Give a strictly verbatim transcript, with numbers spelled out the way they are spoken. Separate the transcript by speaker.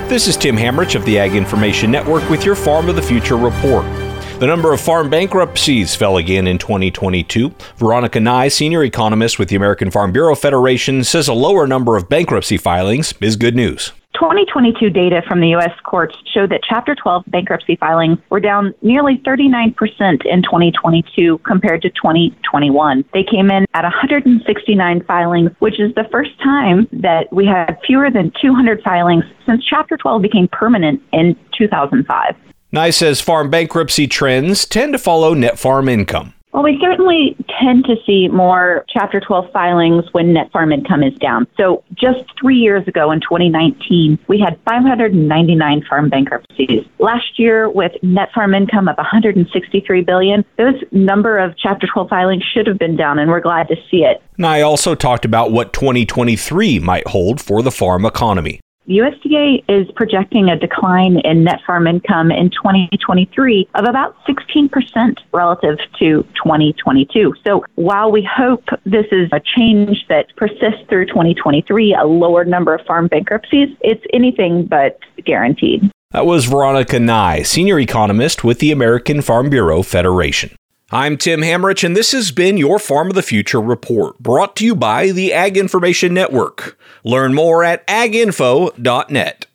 Speaker 1: This is Tim Hamrich of the Ag Information Network with your Farm of the Future report. The number of farm bankruptcies fell again in twenty twenty-two. Veronica Nye, senior economist with the American Farm Bureau Federation, says a lower number of bankruptcy filings is good news.
Speaker 2: twenty twenty-two data from the U S courts showed that Chapter twelve bankruptcy filings were down nearly thirty-nine percent in twenty twenty-two compared to twenty twenty-one. They came in at one hundred sixty-nine filings, which is the first time that we had fewer than two hundred filings since Chapter twelve became permanent in two thousand five.
Speaker 1: Nye says farm bankruptcy trends tend to follow net farm income.
Speaker 2: Well, we certainly tend to see more Chapter twelve filings when net farm income is down. So just three years ago in twenty nineteen, we had five hundred ninety-nine farm bankruptcies. Last year, with net farm income of one hundred sixty-three billion dollars, those number of Chapter twelve filings should have been down, and we're glad to see it.
Speaker 1: Nye also talked about what twenty twenty-three might hold for the farm economy.
Speaker 2: U S D A is projecting a decline in net farm income in twenty twenty-three of about sixteen percent relative to twenty twenty-two. So while we hope this is a change that persists through twenty twenty-three, a lower number of farm bankruptcies, it's anything but guaranteed.
Speaker 1: That was Veronica Nye, senior economist with the American Farm Bureau Federation. I'm Tim Hamrich, and this has been your Farm of the Future report, brought to you by the Ag Information Network. Learn more at ag info dot net.